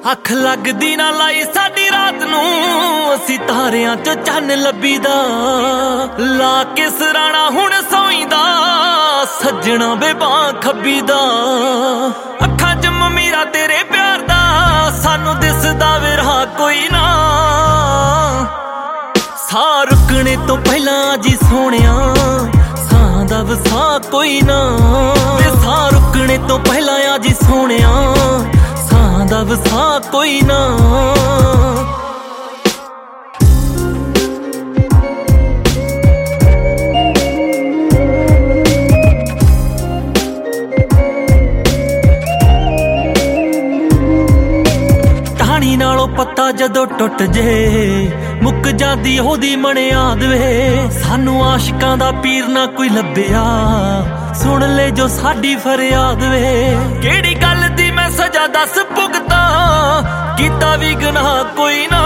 ਅੱਖ ਲੱਗਦੀ ਨਾ ਲਾਈ ਸਾਡੀ ਰਾਤ ਨੂੰ, ਅਸੀਂ ਤਾਰਿਆਂ ਚੋਂ ਚੰਨ ਲੱਭੀਦਾ। ਲਾ ਕੇ ਸਰਾਣਾ ਹੁਣ ਸੌਂਈਦਾ, ਸੱਜਣਾ ਬੇਬਾਂ ਖੱਬੀਦਾ। ਅੱਖਾਂ 'ਚ ਮਮੀਰਾ ਤੇਰੇ ਪਿਆਰ ਦਾ, ਸਾਨੂੰ ਦਿਸਦਾ ਵਿਰਹਾ ਕੋਈ ਨਾ। ਸਾਹ ਰੁਕਣੇ ਤੋਂ ਪਹਿਲਾਂ ਜੀ ਸੋਹਣਿਆ, ਸਾਹ ਦਾ ਵਸਾ ਕੋਈ ਨਾ। ਵੇ ਸਾਹ ਰੁਕਣੇ ਤੋਂ ਪਹਿਲਾਂ ਆ ਜੀ ਸੋਹਣਿਆ, ਸਾਹ ਦਾ ਵਸਾ ਕੋਈ ਨਾ। ਟਾਹਣੀ ਨਾਲੋਂ ਪੱਤਾ ਜਦੋਂ ਟੁੱਟ ਜੇ, ਮੁੱਕ ਜਾਂਦੀ ਉਹਦੀ ਮਣਿਆਦ ਵੇ। ਸਾਨੂੰ ਆਸ਼ਿਕਾਂ ਦਾ ਪੀਰ ਨਾ ਕੋਈ ਲੱਭਿਆ, ਸੁਣ ਲੈ ਜੋ ਸਾਡੀ ਫਰਿਆਦ ਵੇ। ਕਿਹੜੀ ਗੱਲ ਦੀ ਮੈਂ ਸਜ਼ਾ ਦੱਸ ਭੁਗਤਾ, ਕੀਤਾ ਵੀ ਗੁਨਾਹ ਕੋਈ ਨਾ।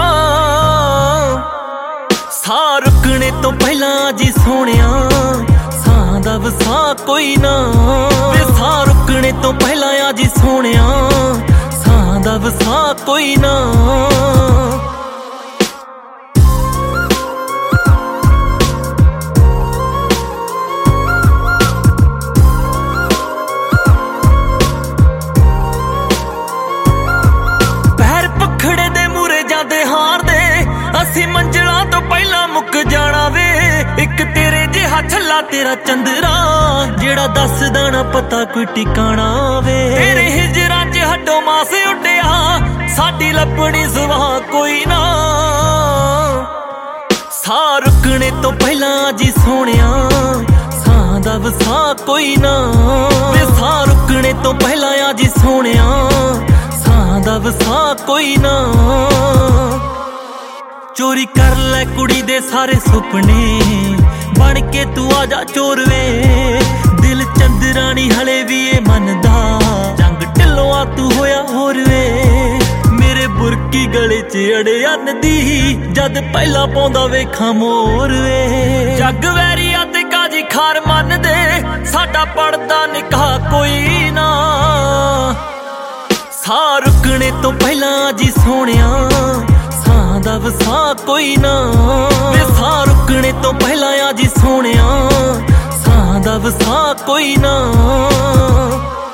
ਸਾਹ ਰੁਕਣੇ ਤੋਂ ਪਹਿਲਾਂ ਜੀ ਸੋਹਣਿਆ, ਸਾਹ ਦਾ ਵਸਾ ਕੋਈ ਨਾ। ਵੇ ਸਾਹ ਰੁਕਣੇ ਤੋਂ ਪਹਿਲਾਂ ਆ ਜੀ ਸੋਹਣਿਆ, ਸਾਹ ਦਾ ਵਸਾ ਕੋਈ ਨਾ। ਅਸੀਂ ਮੰਜ਼ਲਾਂ ਤੋਂ ਪਹਿਲਾਂ ਮੁੱਕ ਜਾਣਾ ਵੇ। ਇੱਕ ਤੇਰੇ ਜਿਹਾ ਛੱਲਾ ਤੇਰਾ ਚੰਦਰਾ, ਜਿਹੜਾ ਦੱਸਦਾ ਨਾ ਪਤਾ ਕੋਈ ਟਿਕਾਣਾ ਵੇ। ਤੇਰੇ ਹਿਜਰਾਂ 'ਚ ਹੱਡੋ ਮਾਸ ਉੱਡਿਆ, ਸਾਡੀ ਲੱਭਣੀ ਸਵਾਹ ਕੋਈ ਨਾ। ਸਾਹ ਰੁਕਣੇ ਤੋਂ ਪਹਿਲਾਂ ਜੀ ਸੋਹਣਿਆ, ਸਾਹ ਦਾ ਵਸਾ ਕੋਈ ਨਾ। ਵੇ ਸਾਹ ਰੁਕਣੇ ਤੋਂ ਪਹਿਲਾਂ ਆ ਜੀ ਸੋਹਣਿਆ, ਸਾਹ ਦਾ ਵਸਾ ਕੋਈ ਨਾ। ਚੋਰੀ ਕਰ ਲੈ ਕੁੜੀ ਦੇ ਸਾਰੇ ਸੁਪਨੇ, ਬਣ ਕੇ ਤੂੰ ਆ ਜਾ ਚੋਰ ਵੇ। ਦਿਲ ਚੰਦਰਾਣੀ ਹਲੇ ਵੀ ਇਹ ਮੰਨਦਾ, ਜੰਗ ਢਿੱਲੋਂ ਆ ਤੂੰ ਹੋਇਆ ਹੋਰ ਵੇ। ਮੇਰੇ ਬੁਰਕੀ ਗਲੇ 'ਚ ਅੜੇ ਅੰਨ ਦੀ, ਜਦ ਪਹਿਲਾਂ ਪਾਉਂਦਾ ਵੇਖਾਂ ਮੋਰ ਵੇ। ਜੱਗ ਵੈਰੀਆ ਤੇ ਕਾਜੀ ਖਾਰ ਮੰਨਦੇ, ਸਾਡਾ ਪੜਦਾ ਨਿਕਾਹ ਕੋਈ ਨਾ। ਸਾਹ ਰੁਕਣੇ ਤੋਂ ਪਹਿਲਾਂ ਜੀ ਸੋਹਣਿਆ, ਸਾਹ ਦਾ ਵਸਾ ਕੋਈ ਨਾ। ਵੇ ਸਾਹ ਰੁਕਣੇ ਤੋਂ ਪਹਿਲਾਂ ਆ ਜੀ ਸੋਹਣਿਆ, ਸਾਹ ਦਾ ਵਸਾ ਕੋਈ ਨਾ।